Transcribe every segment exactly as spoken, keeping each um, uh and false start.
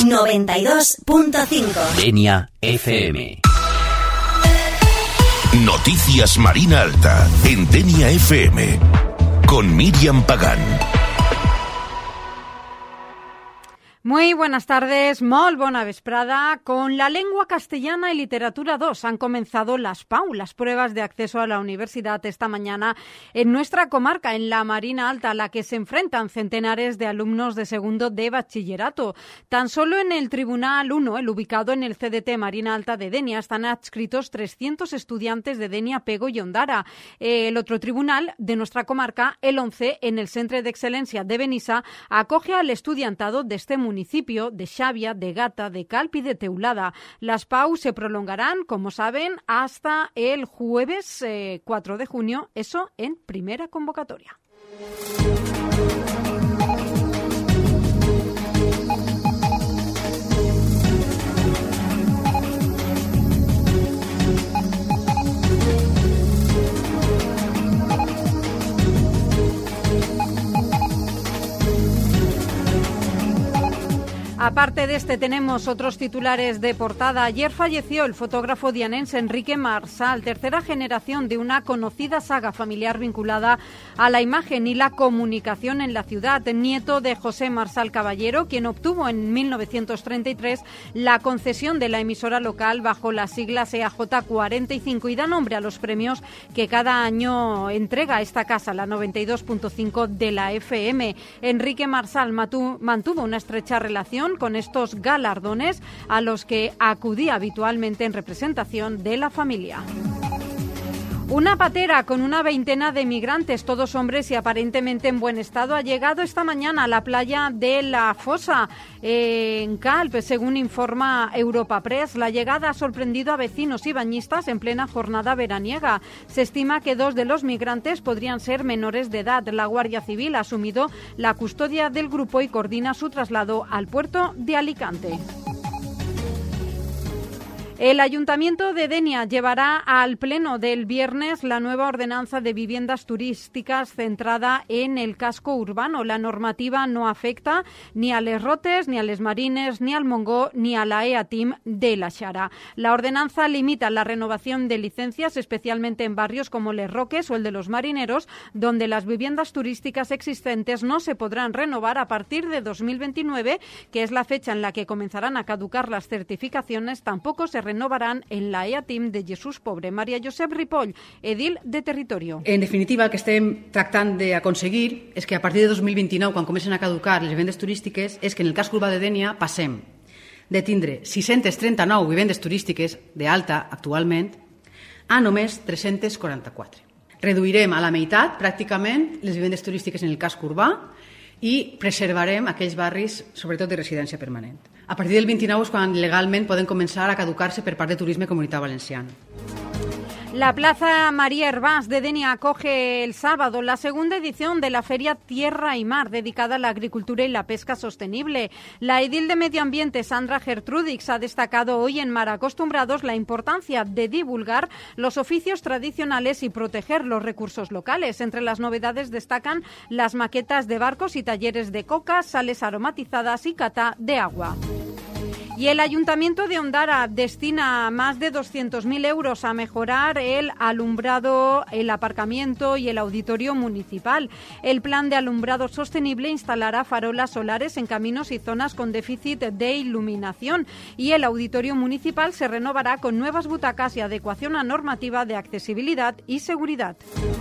noventa y dos punto cinco. Denia F M. Noticias Marina Alta en Denia F M con Miriam Pagán. Muy buenas tardes, molt bona vesprada. Con la lengua castellana y literatura dos han comenzado las P A U, las pruebas de acceso a la universidad esta mañana en nuestra comarca, en la Marina Alta, a la que se enfrentan centenares de alumnos de segundo de bachillerato. Tan solo en el Tribunal uno, el ubicado en el C D T Marina Alta de Denia, están adscritos trescientos estudiantes de Denia, Pego y Ondara. El otro tribunal de nuestra comarca, el once, en el Centre d'Excel·lència de Benissa, acoge al estudiantado de este municipio. municipio de Xavia, de Gata, de Calp y de Teulada. Las P A U se prolongarán, como saben, hasta el jueves eh, cuatro de junio, eso en primera convocatoria. Aparte de este, tenemos otros titulares de portada. Ayer falleció el fotógrafo dianense Enrique Marsal, tercera generación de una conocida saga familiar vinculada a la imagen y la comunicación en la ciudad, nieto de José Marsal Caballero, quien obtuvo en mil novecientos treinta y tres la concesión de la emisora local bajo las siglas E A J cuarenta y cinco y da nombre a los premios que cada año entrega esta casa, la noventa y dos punto cinco de la F M. Enrique Marsal mantuvo una estrecha relación con estos galardones a los que acudía habitualmente en representación de la familia. Una patera con una veintena de migrantes, todos hombres y aparentemente en buen estado, ha llegado esta mañana a la playa de La Fosa, eh, en Calp, según informa Europa Press. La llegada ha sorprendido a vecinos y bañistas en plena jornada veraniega. Se estima que dos de los migrantes podrían ser menores de edad. La Guardia Civil ha asumido la custodia del grupo y coordina su traslado al puerto de Alicante. El Ayuntamiento de Denia llevará al Pleno del viernes la nueva ordenanza de viviendas turísticas centrada en el casco urbano. La normativa no afecta ni a les Rotes, ni a les Marines, ni al Mongó, ni a la E A T I M de la Xara. La ordenanza limita la renovación de licencias, especialmente en barrios como Les Roques o el de los Marineros, donde las viviendas turísticas existentes no se podrán renovar a partir de dos mil veintinueve, que es la fecha en la que comenzarán a caducar las certificaciones. Tampoco se renovarán en la E A T I M de Jesús Pobre. María Josep Ripoll, edil de Territorio. En definitiva, el que estem tractant d'aconseguir és que a partir de dos mil vint-i-nou, quan comencen a caducar les vivendes turístiques, és que en el casc urbà de Denia passem de tindre sis-centes trenta-nou vivendes turístiques d'alta actualment a només tres-centes quaranta-quatre. Reduirem a la meitat, pràcticament, les vivendes turístiques en el casc urbà i preservarem aquells barris, sobretot de residència permanent. A partir del vint-i-nou és quan legalment poden començar a caducar-se per part de Turisme Comunitat Valenciana. La Plaza María Hervás de Denia acoge el sábado la segunda edición de la Feria Tierra y Mar, dedicada a la agricultura y la pesca sostenible. La edil de Medio Ambiente, Sandra Gertrudix, ha destacado hoy en Mar Acostumbrados la importancia de divulgar los oficios tradicionales y proteger los recursos locales. Entre las novedades destacan las maquetas de barcos y talleres de coca, sales aromatizadas y cata de agua. Y el Ayuntamiento de Ondara destina más de doscientos mil euros a mejorar el alumbrado, el aparcamiento y el auditorio municipal. El plan de alumbrado sostenible instalará farolas solares en caminos y zonas con déficit de iluminación, y el auditorio municipal se renovará con nuevas butacas y adecuación a normativa de accesibilidad y seguridad.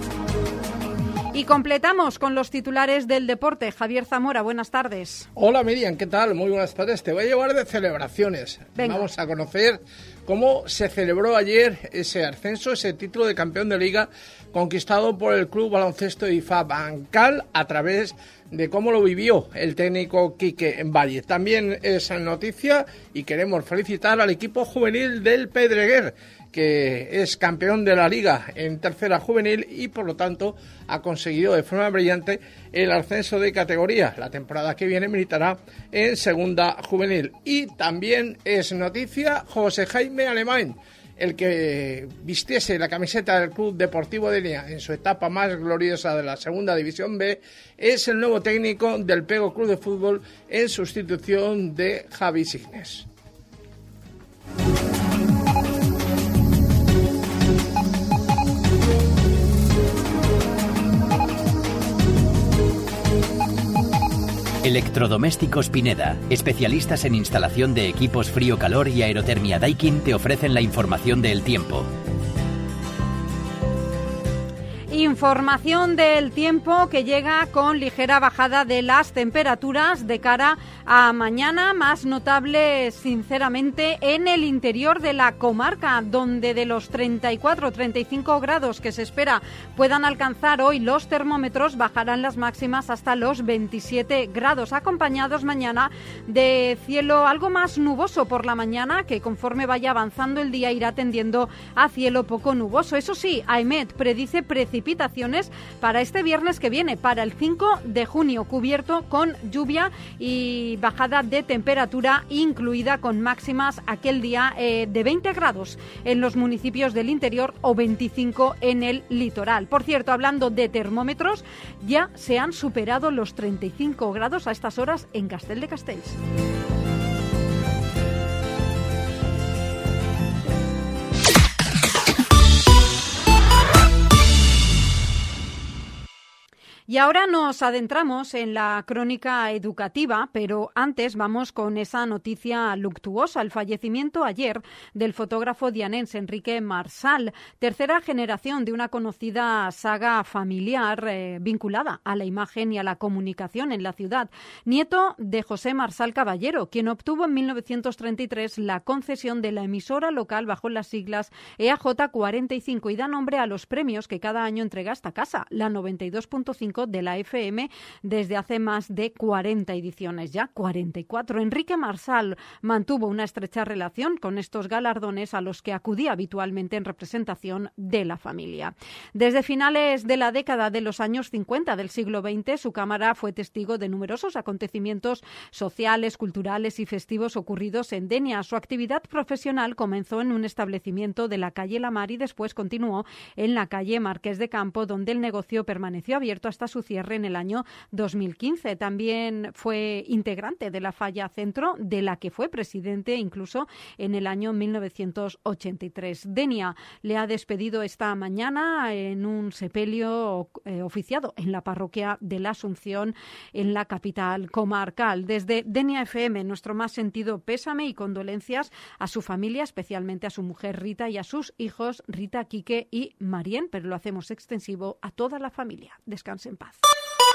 Y completamos con los titulares del deporte. Javier Zamora, buenas tardes. Hola Miriam, ¿qué tal? Muy buenas tardes. Te voy a llevar de celebraciones. Venga. Vamos a conocer cómo se celebró ayer ese ascenso, ese título de campeón de liga conquistado por el Club Baloncesto I F A Bancal a través de cómo lo vivió el técnico Quique Valle. También es noticia y queremos felicitar al equipo juvenil del Pedreguer, que es campeón de la Liga en tercera juvenil y por lo tanto ha conseguido de forma brillante el ascenso de categoría. La temporada que viene militará en segunda juvenil. Y también es noticia José Jaime Alemán, el que vistiese la camiseta del Club Deportivo Denia en su etapa más gloriosa de la Segunda División B es el nuevo técnico del Pego Club de Fútbol en sustitución de Javi Signes. Electrodomésticos Pineda, especialistas en instalación de equipos frío-calor y aerotermia Daikin, te ofrecen la información del tiempo. Información del tiempo que llega con ligera bajada de las temperaturas de cara a mañana, más notable sinceramente en el interior de la comarca, donde de los treinta y cuatro a treinta y cinco grados que se espera puedan alcanzar hoy los termómetros, bajarán las máximas hasta los veintisiete grados, acompañados mañana de cielo algo más nuboso por la mañana, que conforme vaya avanzando el día irá tendiendo a cielo poco nuboso. Eso sí, AEMET predice precipitaciones para este viernes que viene, para el cinco de junio, cubierto con lluvia y bajada de temperatura incluida, con máximas aquel día eh, de veinte grados en los municipios del interior o veinticinco en el litoral. Por cierto, hablando de termómetros, ya se han superado los treinta y cinco grados a estas horas en Castel de Castells. Y ahora nos adentramos en la crónica educativa, pero antes vamos con esa noticia luctuosa, el fallecimiento ayer del fotógrafo dianense Enrique Marsal, tercera generación de una conocida saga familiar eh, vinculada a la imagen y a la comunicación en la ciudad, nieto de José Marsal Caballero, quien obtuvo en mil novecientos treinta y tres la concesión de la emisora local bajo las siglas E A J cuarenta y cinco y da nombre a los premios que cada año entrega esta casa, la noventa y dos punto cinco de la F M, desde hace más de cuarenta ediciones, ya cuarenta y cuatro. Enrique Marsal mantuvo una estrecha relación con estos galardones a los que acudía habitualmente en representación de la familia. Desde finales de la década de los años cincuenta del siglo veinte, su cámara fue testigo de numerosos acontecimientos sociales, culturales y festivos ocurridos en Denia. Su actividad profesional comenzó en un establecimiento de la calle La Mar y después continuó en la calle Marqués de Campo, donde el negocio permaneció abierto hasta su cierre en el año dos mil quince. También fue integrante de la Falla Centro, de la que fue presidente incluso en el año mil novecientos ochenta y tres. Denia le ha despedido esta mañana en un sepelio eh, oficiado en la parroquia de la Asunción, en la capital comarcal. Desde Denia F M, nuestro más sentido pésame y condolencias a su familia, especialmente a su mujer Rita y a sus hijos Rita, Quique y Marien, pero lo hacemos extensivo a toda la familia. Descanse en paz.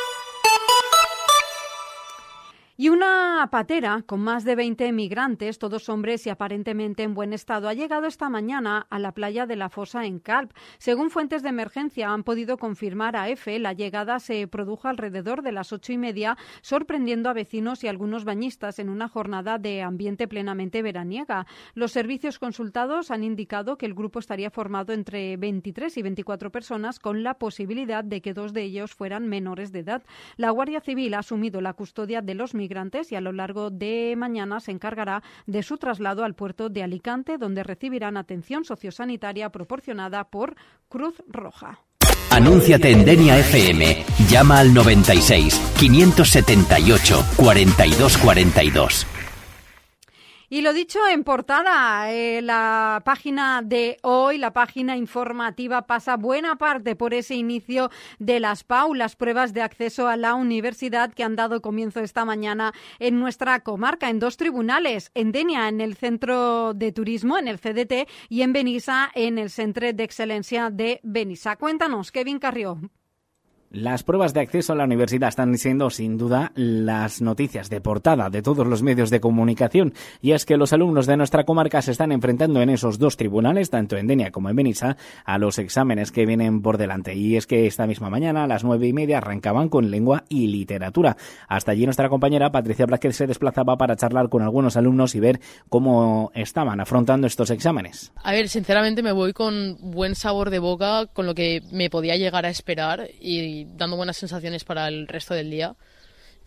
Y una patera con más de veinte migrantes, todos hombres y aparentemente en buen estado, ha llegado esta mañana a la playa de la Fosa en Calp. Según fuentes de emergencia han podido confirmar a EFE, la llegada se produjo alrededor de las ocho y media, sorprendiendo a vecinos y algunos bañistas en una jornada de ambiente plenamente veraniega. Los servicios consultados han indicado que el grupo estaría formado entre veintitrés y veinticuatro personas, con la posibilidad de que dos de ellos fueran menores de edad. La Guardia Civil ha asumido la custodia de los migrantes y a lo largo de mañana se encargará de su traslado al puerto de Alicante, donde recibirán atención sociosanitaria proporcionada por Cruz Roja. Anúnciate en Denia F M. Llama al noventa y seis, quinientos setenta y ocho, cuarenta y dos cuarenta y dos. Y lo dicho en portada, eh, la página de hoy, la página informativa, pasa buena parte por ese inicio de las P A U, las pruebas de acceso a la universidad que han dado comienzo esta mañana en nuestra comarca, en dos tribunales, en Denia, en el Centro de Turismo, en el C D T, y en Benissa, en el Centre d'Excel·lència de Benissa. Cuéntanos, Kevin Carrió. Las pruebas de acceso a la universidad están siendo, sin duda, las noticias de portada de todos los medios de comunicación. Y es que los alumnos de nuestra comarca se están enfrentando en esos dos tribunales, tanto en Denia como en Benissa, a los exámenes que vienen por delante. Y es que esta misma mañana, a las nueve y media, arrancaban con lengua y literatura. Hasta allí nuestra compañera Patricia Blázquez se desplazaba para charlar con algunos alumnos y ver cómo estaban afrontando estos exámenes. A ver, sinceramente me voy con buen sabor de boca, con lo que me podía llegar a esperar y dando buenas sensaciones para el resto del día.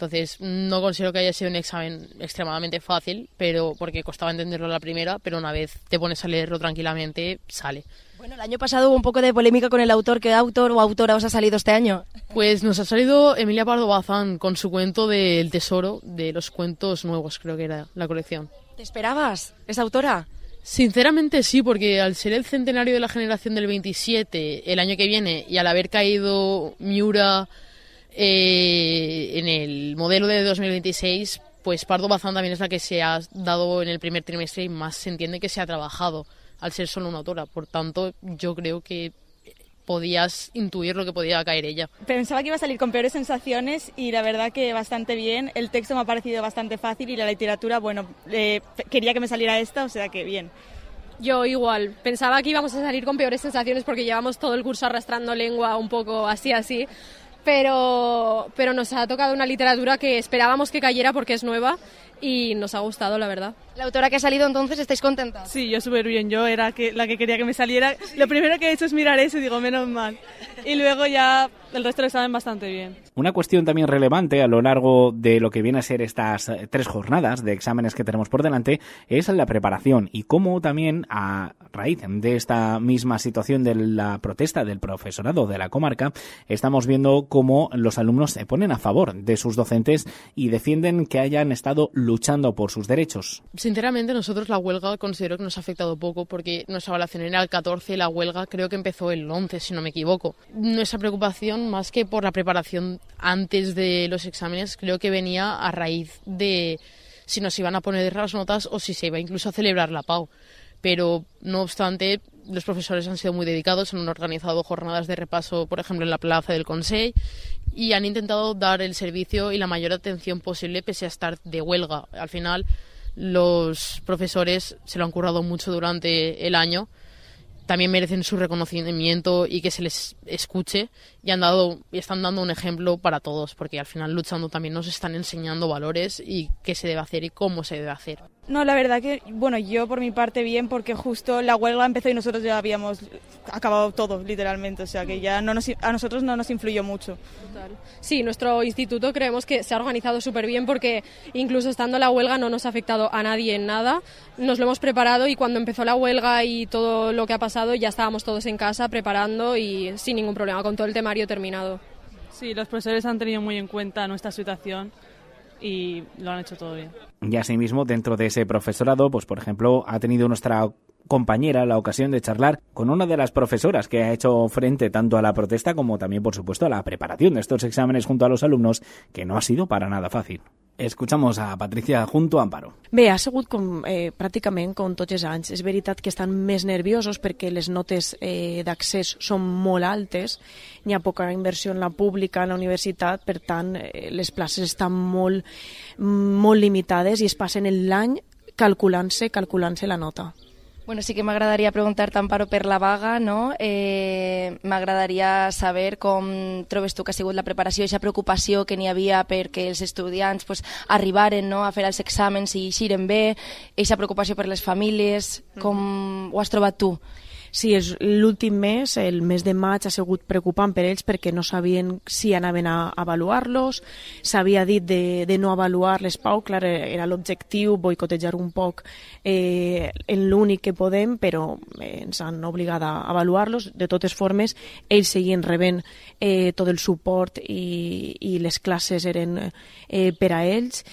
Entonces, no considero que haya sido un examen extremadamente fácil, pero porque costaba entenderlo la primera, pero una vez te pones a leerlo tranquilamente, sale. Bueno, el año pasado hubo un poco de polémica con el autor. ¿Qué autor o autora os ha salido este año? Pues nos ha salido Emilia Pardo Bazán con su cuento del Tesoro, de los cuentos nuevos, creo que era la colección. ¿Te esperabas esa autora? Sinceramente sí, porque al ser el centenario de la generación del veintisiete el año que viene y al haber caído Miura eh, en el modelo de dos mil veintiséis, pues Pardo Bazán también es la que se ha dado en el primer trimestre y más se entiende que se ha trabajado al ser solo una autora. Por tanto, yo creo que podías intuir lo que podía caer ella. Pensaba que iba a salir con peores sensaciones y la verdad que bastante bien. El texto me ha parecido bastante fácil y la literatura, bueno, eh, quería que me saliera esta, o sea que bien. Yo igual, pensaba que íbamos a salir con peores sensaciones porque llevamos todo el curso arrastrando lengua un poco así, así, pero, pero nos ha tocado una literatura que esperábamos que cayera porque es nueva y nos ha gustado, la verdad. La autora que ha salido, entonces, ¿estáis contentas? Sí, yo súper bien. Yo era que, la que quería que me saliera. Lo primero que he hecho es mirar eso y digo, menos mal. Y luego ya el resto lo saben bastante bien. Una cuestión también relevante a lo largo de lo que viene a ser estas tres jornadas de exámenes que tenemos por delante es la preparación y cómo también a raíz de esta misma situación de la protesta del profesorado de la comarca estamos viendo cómo los alumnos se ponen a favor de sus docentes y defienden que hayan estado luchando por sus derechos. Sinceramente, nosotros la huelga considero que nos ha afectado poco porque nuestra evaluación era el catorce y la huelga creo que empezó el once, si no me equivoco. Nuestra preocupación, más que por la preparación antes de los exámenes, creo que venía a raíz de si nos iban a poner las notas o si se iba incluso a celebrar la P A U. Pero, no obstante, los profesores han sido muy dedicados, han organizado jornadas de repaso, por ejemplo, en la plaza del Consell, y han intentado dar el servicio y la mayor atención posible pese a estar de huelga. Al final, los profesores se lo han currado mucho durante el año, también merecen su reconocimiento y que se les escuche y han dado y están dando un ejemplo para todos, porque al final luchando también nos están enseñando valores y qué se debe hacer y cómo se debe hacer. No, la verdad que, bueno, yo por mi parte bien, porque justo la huelga empezó y nosotros ya habíamos acabado todo, literalmente, o sea que ya no nos, a nosotros no nos influyó mucho. Total. Sí, nuestro instituto creemos que se ha organizado súper bien porque incluso estando la huelga no nos ha afectado a nadie en nada, nos lo hemos preparado y cuando empezó la huelga y todo lo que ha pasado ya estábamos todos en casa preparando y sin ningún problema, con todo el temario terminado. Sí, los profesores han tenido muy en cuenta nuestra situación y lo han hecho todo bien. Y asimismo, dentro de ese profesorado, pues por ejemplo, ha tenido nuestra compañera la ocasión de charlar con una de las profesoras que ha hecho frente tanto a la protesta como también, por supuesto, a la preparación de estos exámenes junto a los alumnos, que no ha sido para nada fácil. Escuchamos a Patricia junto a Amparo. Bé, ha sigut com, eh, pràcticament com tots els anys. És veritat que estan més nerviosos perquè les notes eh, d'accés són molt altes, n'hi ha poca inversió en la pública, en la universitat, per tant, eh, les places estan molt, molt limitades i es passen l'any calculant-se, calculant-se la nota. Bueno, sí que m'agradaria preguntar-te, Amparo, per la vaga, no? Eh, m'agradaria saber com trobes tu que ha sigut la preparació, aquesta preocupació que n'hi havia perquè els estudiants pues, arribaren, no?, a fer els exàmens i eixiren bé, aquesta preocupació per les famílies, com ho has trobat tu? Sí, és l'últim mes, el mes de maig, ha sigut preocupant per ells perquè no sabien si anaven a avaluar-los, s'havia dit de, de no avaluar les P A U, clar, era l'objectiu, boicotejar un poc eh, en l'únic que podem, però eh, ens han obligat a avaluar-los. De totes formes, ells seguien rebent eh, tot el suport i, i les classes eren eh, per a ells,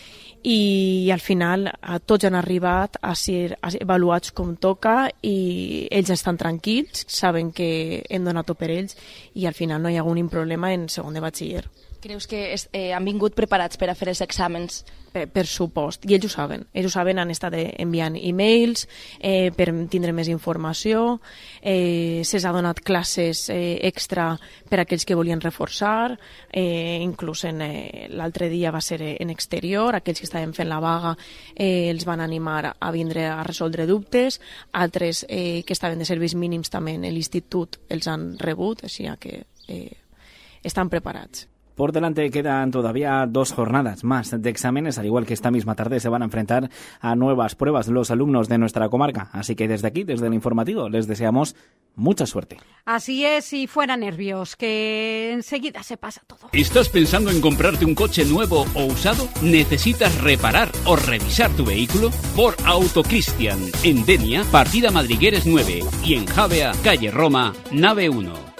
i al final a tots han arribat a ser avaluats com toca i ells estan tranquils, saben que hem donat tot per ells i al final no hi ha hagut un problema en segon de batxiller. Creus que eh, han vingut preparats per a fer els exàmens? Per, per supost, i ells ho saben. Ells ho saben, han estat enviant e-mails eh, per tindre més informació, eh, se'ls ha donat classes eh, extra per a aquells que volien reforçar, eh, inclús en, eh, l'altre dia va ser en exterior, aquells que estaven fent la vaga eh, els van animar a vindre a resoldre dubtes, altres eh, que estaven de serveis mínims també en l'institut els han rebut, així que eh, estan preparats. Por delante quedan todavía dos jornadas más de exámenes, al igual que esta misma tarde se van a enfrentar a nuevas pruebas los alumnos de nuestra comarca. Así que desde aquí, desde el informativo, les deseamos mucha suerte. Así es, y fuera nervios, que enseguida se pasa todo. ¿Estás pensando en comprarte un coche nuevo o usado? ¿Necesitas reparar o revisar tu vehículo? Por Autocristian, en Denia, partida Madrigueres nueve, y en Javea, calle Roma, nave uno.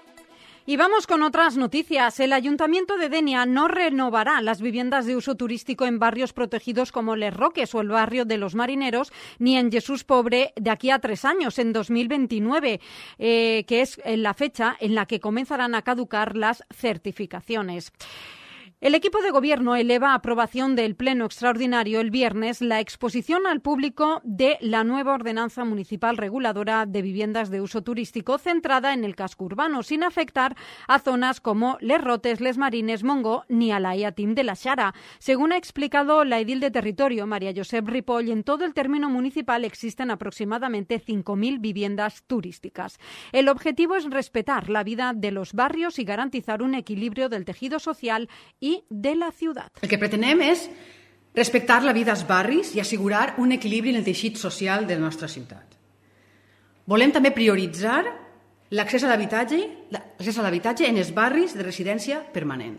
Y vamos con otras noticias. El Ayuntamiento de Denia no renovará las viviendas de uso turístico en barrios protegidos como Les Roques o el barrio de los Marineros, ni en Jesús Pobre de aquí a tres años, en dos mil veintinueve, eh, que es la fecha en la que comenzarán a caducar las certificaciones. El equipo de gobierno eleva a aprobación del Pleno Extraordinario el viernes la exposición al público de la nueva ordenanza municipal reguladora de viviendas de uso turístico centrada en el casco urbano, sin afectar a zonas como Les Rotes, Les Marines, Montgó ni a la IATIM de la Xara. Según ha explicado la edil de territorio, María Josep Ripoll, en todo el término municipal existen aproximadamente cinco mil viviendas turísticas. El objetivo es respetar la vida de los barrios y garantizar un equilibrio del tejido social y de la ciutat. El que pretenem és respectar la vida als barris i assegurar un equilibri en el teixit social de la nostra ciutat. Volem també prioritzar l'accés a l'habitatge, l'accés a l'habitatge en els barris de residència permanent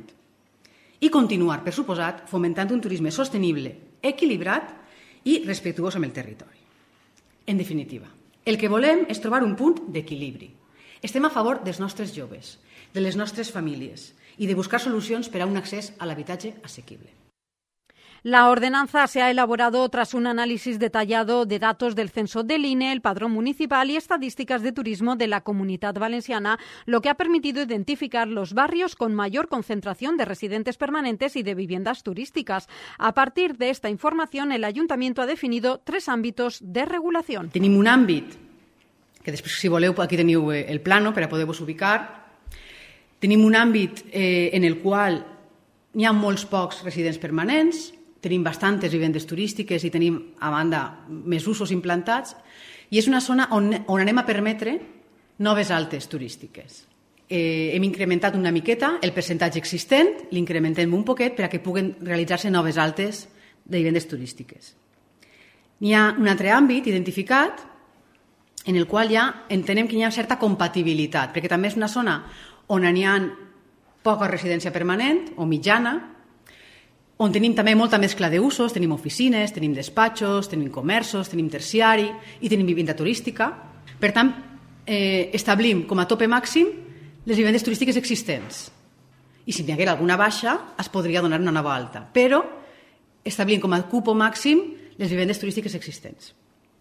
i continuar, per suposat, fomentant un turisme sostenible, equilibrat i respectuós amb el territori. En definitiva, el que volem és trobar un punt d'equilibri. Estem a favor dels nostres joves, de les nostres famílies y de buscar soluciones para un acceso al habitatge asequible. La ordenanza se ha elaborado tras un análisis detallado de datos del censo del I N E, el Padrón Municipal y estadísticas de turismo de la Comunitat Valenciana, lo que ha permitido identificar los barrios con mayor concentración de residentes permanentes y de viviendas turísticas. A partir de esta información, el Ayuntamiento ha definido tres ámbitos de regulación. Tenim un àmbit, que després, si voleu, aquí teniu el plano per a poder-vos ubicar. Tenim un àmbit eh, en el qual n'hi ha molts pocs residents permanents, tenim bastantes vivendes turístiques i tenim, a banda, més usos implantats, i és una zona on, on anem a permetre noves altes turístiques. Eh, hem incrementat una miqueta el percentatge existent, l'incrementem un poquet per a que puguen realitzar-se noves altes de vivendes turístiques. N'hi ha un altre àmbit identificat en el qual ja entenem que hi ha certa compatibilitat, perquè també és una zona on n'hi ha poca residència permanent o mitjana, on tenim també molta mescla d'usos, tenim oficines, tenim despatxos, tenim comerços, tenim terciari i tenim vivenda turística. Per tant, eh, establim com a tope màxim les vivendes turístiques existents. I si n'hi haguera alguna baixa, es podria donar una nova alta. Però establim com a cupo màxim les vivendes turístiques existents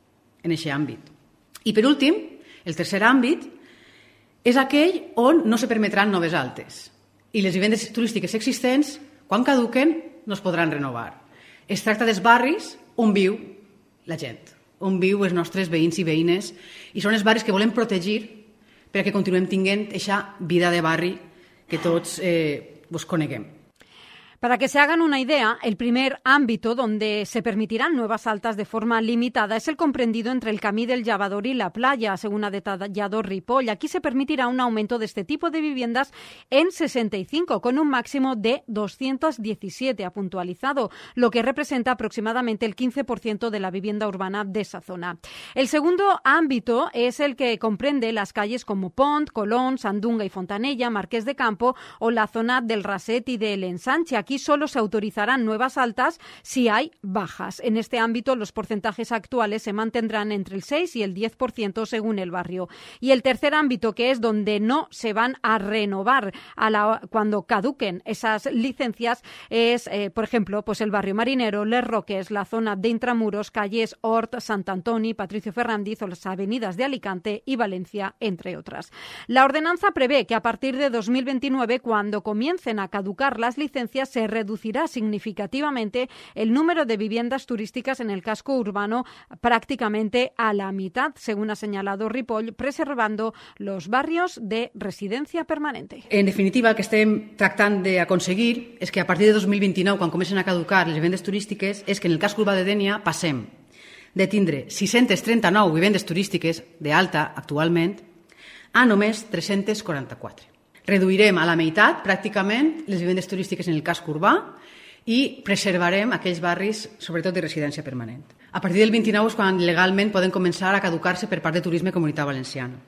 en aquest àmbit. I per últim, el tercer àmbit és aquell on no se permetran noves altes i les vivendes turístiques existents, quan caduquen, no es podran renovar. Es tracta dels barris on viu la gent, on viu els nostres veïns i veïnes, i són els barris que volem protegir perquè continuem tinguent aquesta vida de barri que tots eh, vos coneguem. Para que se hagan una idea, el primer ámbito donde se permitirán nuevas altas de forma limitada es el comprendido entre el Camí del Llavador y la playa, según ha detallado Ripoll. Aquí se permitirá un aumento de este tipo de viviendas en sesenta y cinco, con un máximo de doscientos diecisiete, ha puntualizado, lo que representa aproximadamente el quince por ciento de la vivienda urbana de esa zona. El segundo ámbito es el que comprende las calles como Pont, Colón, Sandunga y Fontanella, Marqués de Campo o la zona del Raset y del Ensanche. Aquí solo se autorizarán nuevas altas si hay bajas. En este ámbito, los porcentajes actuales se mantendrán entre el seis y el diez por ciento según el barrio. Y el tercer ámbito, que es donde no se van a renovar a la, cuando caduquen esas licencias, es, eh, por ejemplo, pues el barrio Marinero, Les Roques, la zona de Intramuros, calles Hort, Sant Antoni, Patricio Ferrandiz o las avenidas de Alicante y Valencia, entre otras. La ordenanza prevé que a partir de dos mil veintinueve, cuando comiencen a caducar las licencias, se reducirá significativamente el número de viviendas turísticas en el casco urbano prácticamente a la mitad, según ha señalado Ripoll, preservando los barrios de residencia permanente. En definitiva, el que estem tractant d'aconseguir és que a partir de dos mil vint-i-nou, quan comencen a caducar les vivendes turístiques, és que en el casco urbà de Dénia passem de tindre sis-centes trenta-nou vivendes turístiques d'alta actualment a només tres-centes quaranta-quatre. Reduirem a la meitat, pràcticament, les vivendes turístiques en el casc urbà i preservarem aquells barris, sobretot de residència permanent. A partir del vint-i-nou és quan legalment poden començar a caducar-se per part de Turisme Comunitat Valenciana.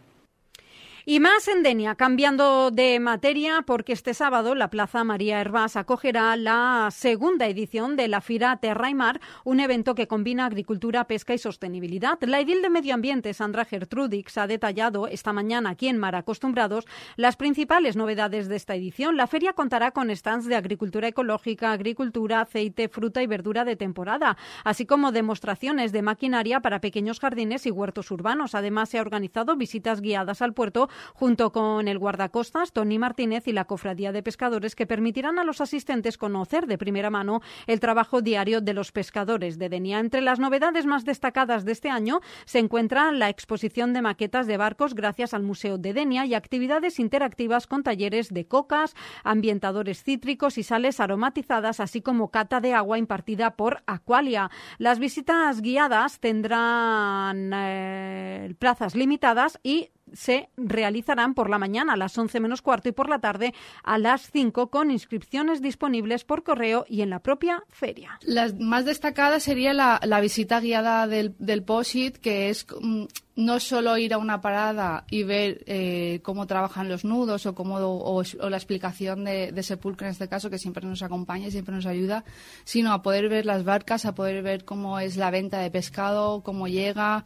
Y más en Denia, cambiando de materia, porque este sábado la Plaza María Hervás acogerá la segunda edición de la Fira Terra y Mar, un evento que combina agricultura, pesca y sostenibilidad. La edil de Medio Ambiente, Sandra Gertrudix, ha detallado esta mañana aquí en Mar Acostumbrados las principales novedades de esta edición. La feria contará con stands de agricultura ecológica, agricultura, aceite, fruta y verdura de temporada, así como demostraciones de maquinaria para pequeños jardines y huertos urbanos. Además, se ha organizado visitas guiadas al puerto junto con el guardacostas Tony Martínez y la Cofradía de Pescadores, que permitirán a los asistentes conocer de primera mano el trabajo diario de los pescadores de Denia. Entre las novedades más destacadas de este año se encuentra la exposición de maquetas de barcos gracias al Museo de Denia y actividades interactivas con talleres de cocas, ambientadores cítricos y sales aromatizadas, así como cata de agua impartida por Aqualia. Las visitas guiadas tendrán eh, plazas limitadas y se realizarán por la mañana a las once menos cuarto y por la tarde a las cinco, con inscripciones disponibles por correo y en la propia feria. La más destacada sería la, la visita guiada del, del P O S I T, que es mm, no solo ir a una parada y ver eh, cómo trabajan los nudos o, cómo, o, o la explicación de, de Sepulcro, en este caso, que siempre nos acompaña y siempre nos ayuda, sino a poder ver las barcas, a poder ver cómo es la venta de pescado, cómo llega,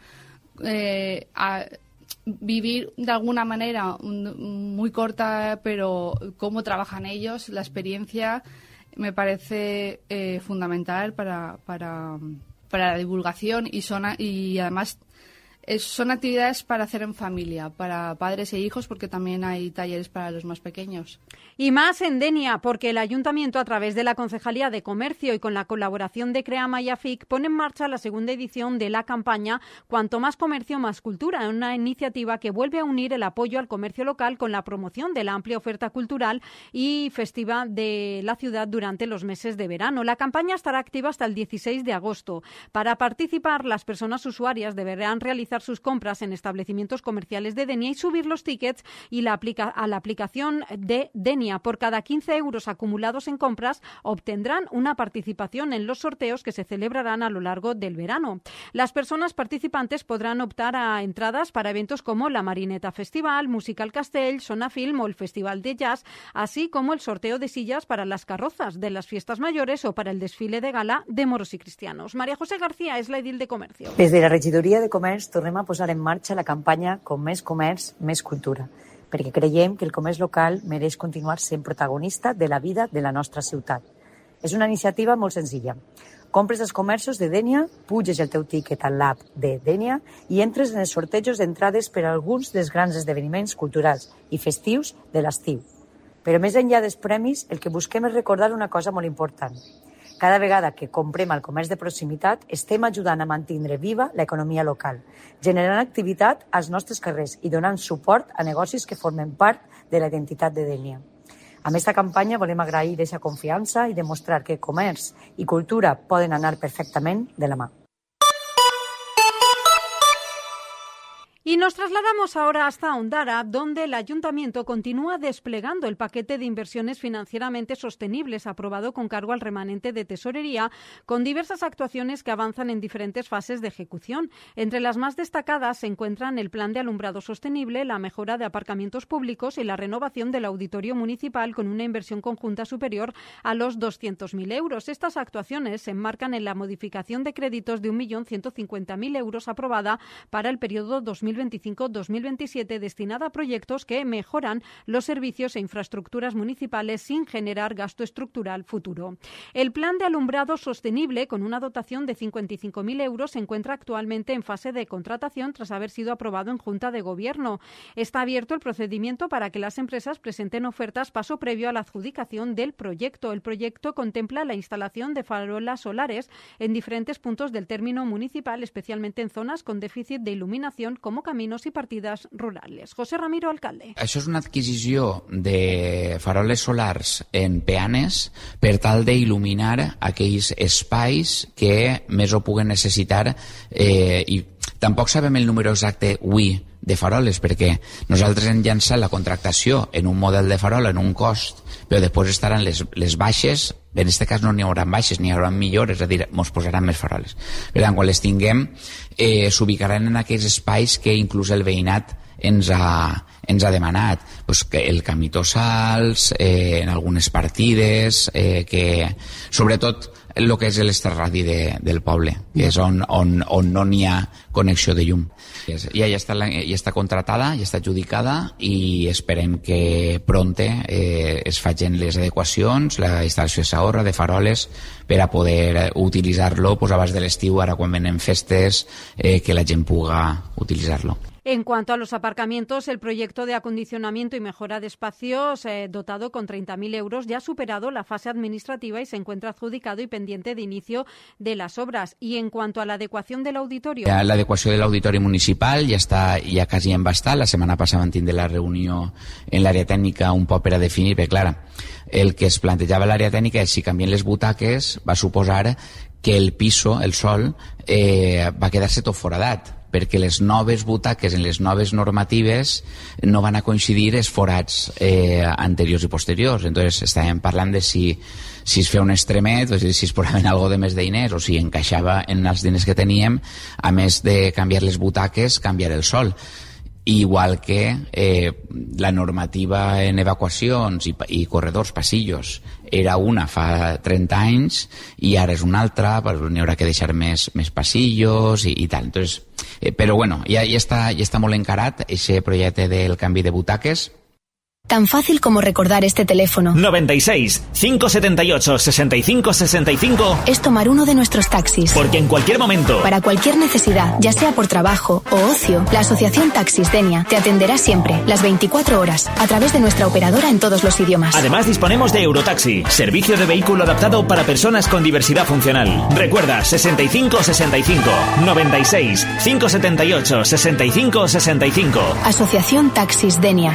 eh, a vivir de alguna manera muy corta, pero cómo trabajan ellos. La experiencia me parece eh, fundamental para, para, para la divulgación y, son, y además es, son actividades para hacer en familia, para padres e hijos, porque también hay talleres para los más pequeños. Y más en Denia, porque el Ayuntamiento, a través de la Concejalía de Comercio y con la colaboración de CREAMA y AFIC, pone en marcha la segunda edición de la campaña Cuanto más comercio, más cultura, una iniciativa que vuelve a unir el apoyo al comercio local con la promoción de la amplia oferta cultural y festiva de la ciudad durante los meses de verano. La campaña estará activa hasta el dieciséis de agosto. Para participar, las personas usuarias deberán realizar sus compras en establecimientos comerciales de Denia y subir los tickets y la aplica- a la aplicación de Denia. Por cada quince euros acumulados en compras obtendrán una participación en los sorteos que se celebrarán a lo largo del verano. Las personas participantes podrán optar a entradas para eventos como la Marineta Festival, Musical Castell, Sona Film o el Festival de Jazz, así como el sorteo de sillas para las carrozas de las fiestas mayores o para el desfile de gala de moros y cristianos. María José García és la edil de Comercio. Des de la regidoria de Comerç tornem a posar en marxa la campanya Com més comerç, més cultura, perquè creiem que el comerç local mereix continuar sent protagonista de la vida de la nostra ciutat. És una iniciativa molt senzilla. Compres els comerços de Denia, puges el teu tiquet al l'app de Denia i entres en els sortejos d'entrades per a alguns dels grans esdeveniments culturals i festius de l'estiu. Però més enllà dels premis, el que busquem és recordar una cosa molt important. Cada vegada que comprem al comerç de proximitat, estem ajudant a mantenir viva l'economia local, generant activitat als nostres carrers i donant suport a negocis que formen part de la identitat de Denia. Amb aquesta campanya volem agrair aquesta confiança i demostrar que comerç i cultura poden anar perfectament de la mà. Y nos trasladamos ahora hasta Ondara, donde el Ayuntamiento continúa desplegando el paquete de inversiones financieramente sostenibles aprobado con cargo al remanente de Tesorería, con diversas actuaciones que avanzan en diferentes fases de ejecución. Entre las más destacadas se encuentran el plan de alumbrado sostenible, la mejora de aparcamientos públicos y la renovación del auditorio municipal, con una inversión conjunta superior a los doscientos mil euros. Estas actuaciones se enmarcan en la modificación de créditos de un millón ciento cincuenta mil euros aprobada para el periodo dos mil veinticinco dos mil veintisiete, destinada a proyectos que mejoran los servicios e infraestructuras municipales sin generar gasto estructural futuro. El plan de alumbrado sostenible, con una dotación de cincuenta y cinco mil euros, se encuentra actualmente en fase de contratación tras haber sido aprobado en Junta de Gobierno. Está abierto el procedimiento para que las empresas presenten ofertas, paso previo a la adjudicación del proyecto. El proyecto contempla la instalación de farolas solares en diferentes puntos del término municipal, especialmente en zonas con déficit de iluminación como caminos y partidas rurales. José Ramiro, alcalde. Això és una adquisició de faroles solars en peanes per tal d'il·luminar aquells espais que més ho puguen necessitar eh, i Tampoc sabem el número exacte avui de faroles, perquè nosaltres hem llançat la contractació en un model de farola, en un cost, però després estaran les, les baixes, en aquest cas no n'hi haurà baixes, n'hi haurà millores, és a dir, ens posaran més faroles. Per tant, quan les tinguem, eh, s'ubicaran en aquells espais que inclús el veïnat ens ha, ens ha demanat, pues que el Camí Tossals, eh, en algunes partides, eh, que sobretot el que és l'extraradi de, del poble, que és on, on, on no n'hi ha connexió de llum. Ja, ja, està, ja està contratada, ja està adjudicada i esperem que pronte eh, es facin les adequacions, la instal·lació de s'ahorra, de faroles, per a poder utilitzar-lo pues, abans de l'estiu, ara quan venen festes, eh, que la gent puga utilitzar-lo. En cuanto a los aparcamientos, el proyecto de acondicionamiento y mejora de espacios, eh, dotado con treinta mil euros, ya ha superado la fase administrativa y se encuentra adjudicado y pendiente de inicio de las obras. Y en cuanto a la adecuación del auditorio... Ja, l'adequació de l'auditori municipal ja està ja quasi en bastat. La setmana passada vam tindre la reunió en l'àrea tècnica un poc per a definir, perquè clar, el que es plantejava a l'àrea tècnica és si canvien les butaques va suposar que el piso, el sol, eh, va quedar-se tot foradat, perquè les noves butaques en les noves normatives no van a coincidir els forats eh, anteriors i posteriors. Entonces estàvem parlant de si, si es feia un extremet, o sigui, si es posaven algo de més de diners o si encaixava en els diners que teníem, a més de canviar les butaques, canviar el sol. Igual que eh, la normativa en evacuacions i, i corredors, passillos, era una fa trenta anys i ara és una altra, però n'hi haurà que deixar més, més passillos i, i tal. Entonces, eh, però bueno, ja, ja, està, ja està molt encarat aquest projecte del canvi de butaques. Tan fácil como recordar este teléfono. noventa y seis, cinco setenta y ocho, sesenta y cinco sesenta y cinco. Es tomar uno de nuestros taxis. Porque en cualquier momento, para cualquier necesidad, ya sea por trabajo o ocio, la Asociación Taxis Denia te atenderá siempre, las veinticuatro horas, a través de nuestra operadora en todos los idiomas. Además disponemos de Eurotaxi, servicio de vehículo adaptado para personas con diversidad funcional. Recuerda, sesenta y cinco sesenta y cinco, noventa y seis, cinco setenta y ocho, sesenta y cinco sesenta y cinco. Asociación Taxis Denia.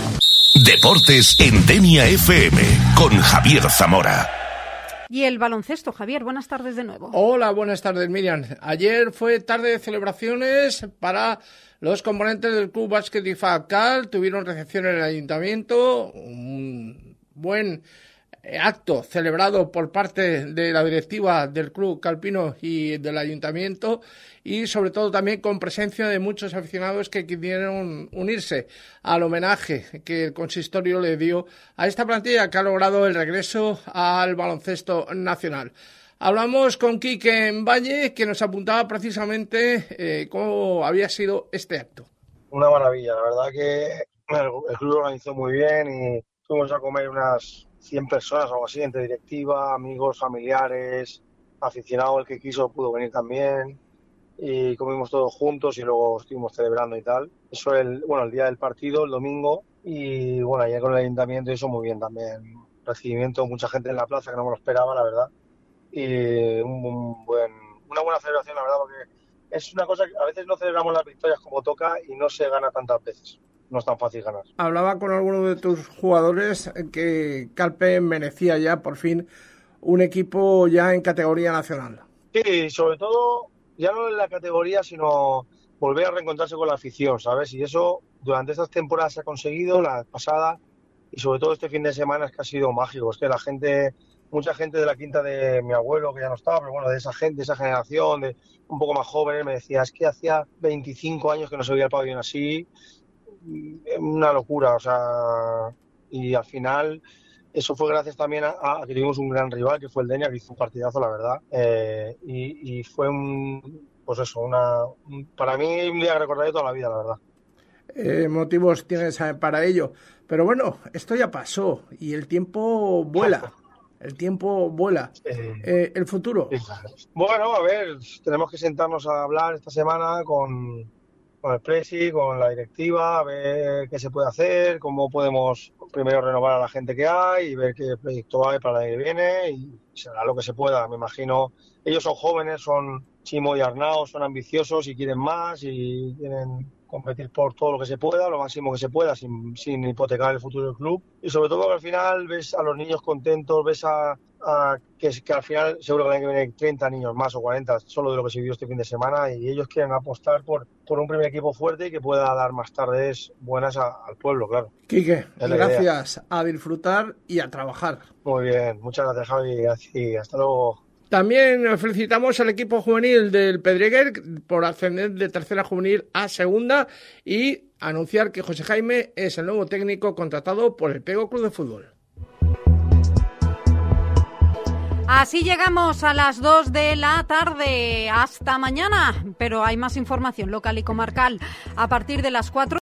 Deportes en Denia F M con Javier Zamora. Y el baloncesto, Javier, buenas tardes de nuevo. Hola, buenas tardes, Miriam. Ayer fue tarde de celebraciones para los componentes del Club Básquet I F A Cal. Tuvieron recepción en el ayuntamiento, un buen acto celebrado por parte de la directiva del Club Calpino y del ayuntamiento, y sobre todo también con presencia de muchos aficionados que quisieron unirse al homenaje que el consistorio le dio a esta plantilla que ha logrado el regreso al baloncesto nacional. Hablamos con Quique Valle, que nos apuntaba precisamente eh, cómo había sido este acto. Una maravilla, la verdad que el, el club lo organizó muy bien y fuimos a comer unas cien personas o algo así, entre directiva, amigos, familiares, aficionado, el que quiso pudo venir también, y comimos todos juntos y luego estuvimos celebrando y tal. Eso el, bueno, el día del partido, el domingo, y bueno, allá con el ayuntamiento y eso muy bien también. Recibimiento, mucha gente en la plaza que no me lo esperaba, la verdad, y un, un buen, una buena celebración, la verdad, porque es una cosa que a veces no celebramos las victorias como toca y no se gana tantas veces. No es tan fácil ganar. Hablaba con alguno de tus jugadores que Calpe merecía ya por fin un equipo ya en categoría nacional. Sí, sobre todo ya no en la categoría, sino volver a reencontrarse con la afición, ¿sabes? Y eso durante estas temporadas se ha conseguido, la pasada, y sobre todo este fin de semana es que ha sido mágico. Es que la gente, mucha gente de la quinta de mi abuelo, que ya no estaba, pero bueno, de esa gente, de esa generación, de un poco más jóvenes, me decía, es que hacía veinticinco años que no se veía el pabellón así. Una locura, o sea, y al final eso fue gracias también a, a que tuvimos un gran rival que fue el Denia, que hizo un partidazo, la verdad, eh, y, y fue un, pues eso, una, un, para mí un día que recordaré toda la vida, la verdad. Eh, motivos tienes para ello, pero bueno, esto ya pasó y el tiempo vuela. El tiempo vuela. Eh, eh, ¿El futuro? Bueno, a ver, tenemos que sentarnos a hablar esta semana con con el presi, con la directiva, a ver qué se puede hacer, cómo podemos primero renovar a la gente que hay y ver qué proyecto hay para el año que viene, y será lo que se pueda. Me imagino, ellos son jóvenes, son Chimo y Arnau son ambiciosos y quieren más y quieren competir por todo lo que se pueda, lo máximo que se pueda, sin, sin hipotecar el futuro del club. Y sobre todo que al final ves a los niños contentos, ves a, a que, que al final seguro que el año que viene treinta niños más o cuarenta, solo de lo que se vio este fin de semana, y ellos quieren apostar por, por un primer equipo fuerte y que pueda dar más tardes buenas a, al pueblo, claro. Quique, gracias, a disfrutar y a trabajar. Muy bien, muchas gracias, Javi, y hasta luego. También felicitamos al equipo juvenil del Pedreguer por ascender de tercera juvenil a segunda y anunciar que José Jaime es el nuevo técnico contratado por el Pego Club de Fútbol. Así llegamos a las dos de la tarde. Hasta mañana, pero hay más información local y comarcal a partir de las cuatro.